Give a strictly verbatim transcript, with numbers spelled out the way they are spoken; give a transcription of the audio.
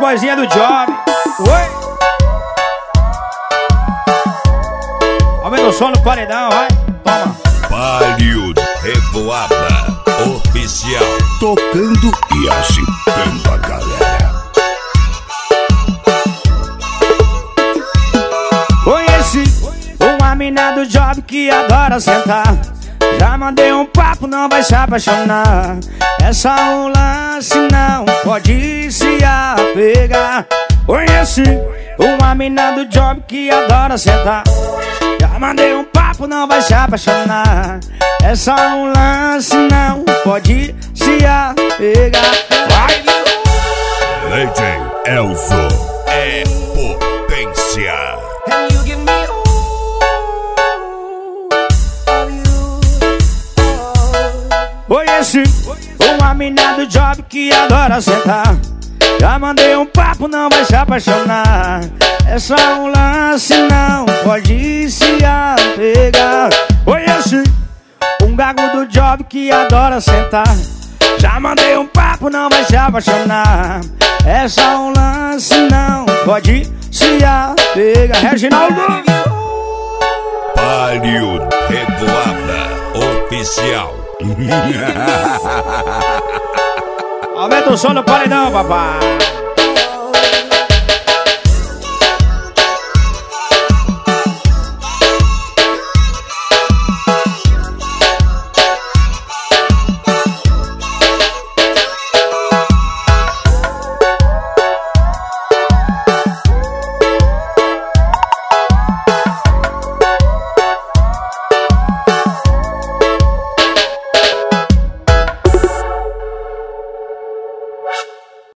vozinha do Job. Oi. Aumenta o som no paredão, vai. Toma. Palio Revoada Oficial. Tocando e agitando a galera. Conheci uma mina do Job que adora sentar. Já mandei um papo, não vai se apaixonar. É só um lance, não pode se apegar. Conheci uma mina do Job que adora sentar. Já mandei um papo, não vai se apaixonar. É só um lance, não pode se apegar. Vai! Lady Elzo é potência. Conheci uma mina do Job que adora sentar. Já mandei um papo, não vai se apaixonar. É só um lance, não pode se apegar. Conheci um gago do Job que adora sentar. Já mandei um papo, não vai se apaixonar. É só um lance, não pode se apegar. Reginaldo. Palio Revoada Oficial. Aumenta o som no paredão, papai.